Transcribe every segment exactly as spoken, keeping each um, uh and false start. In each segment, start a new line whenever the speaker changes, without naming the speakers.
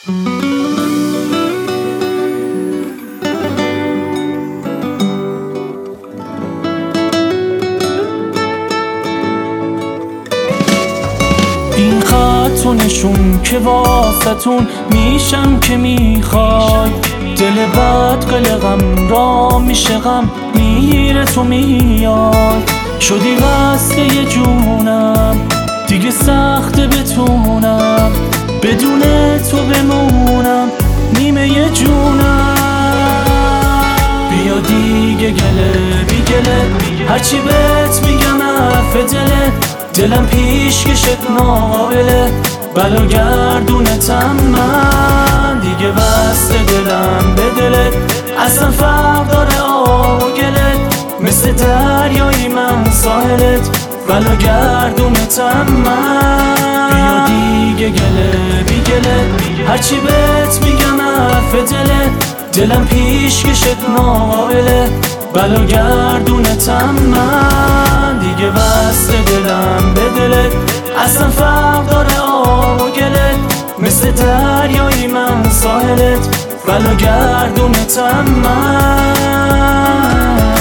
این خط و نشون که واسطون میشم که میخوای، دل بد قلقم را میشه غم میگیره تو میای. شدی وصله جونم دیگه سخته بتونم بدون تو بمونم نیمه جونم. بیا دیگه گله بی گله هرچی بهت میگم حرف دله، دلم پیشکشت ناقابله بلا گردونتم من. دیگه بسته دلم به دلت اصلا فرق داره آب و گلت، مثل دریایی من ساحلت بلا گردونتم من. بیا دیگه گله بی گله هرچی بهت میگم حرف دله، دلم پیشکشت ناقابله بلا گردونتم من. دیگه بسته دلم به دلت اصلا فرق داره آب و گلت، مثل دریایی من ساحلت بلا گردونتم من.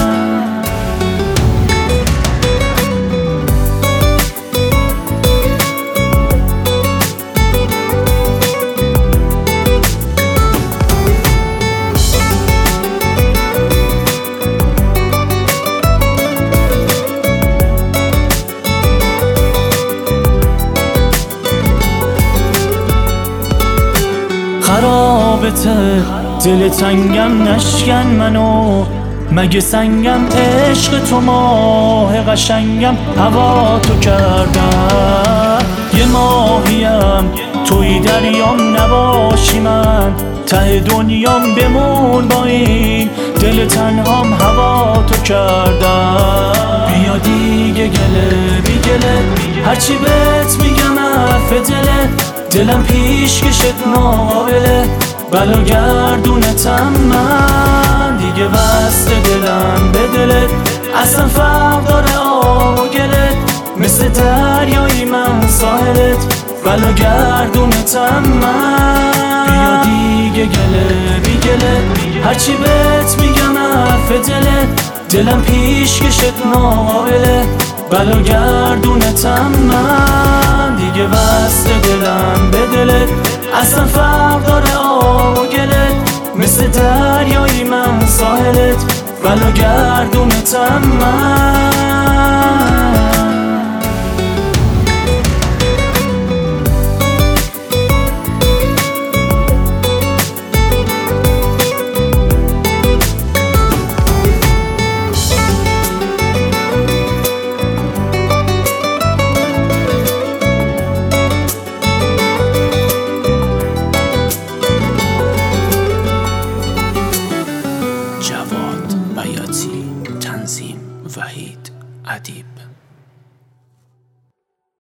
خرابته دل تنگم نشکن منو، مگه سنگم عشق تو ماه قشنگم هوا تو کردم. یه ماهیم توی دریام نباشی من، ته دنیام بمون با این دل تنهام هوا تو کردم. بیا دیگه گله بی گله هرچی بهت میگم حرف دله، دلم پیشکشت ناقابله بلا گردونتم من. دیگه بسته دلم به دلت اصلا فرق داره آب و گلت، مثل دریایی من ساحلت بلا گردونتم من. بیا دیگه گله بی گله هرچی بهت میگم حرف دله، دلم پیشکشت ناقابله بلا گردونتم من. دیگه بسته دلم به دلت اصلا فرق داره آب و گلت، مثل دریایی من ساحلت بلا گردونتم من.
جواد بیاتی، تنظیم وحید ادیب.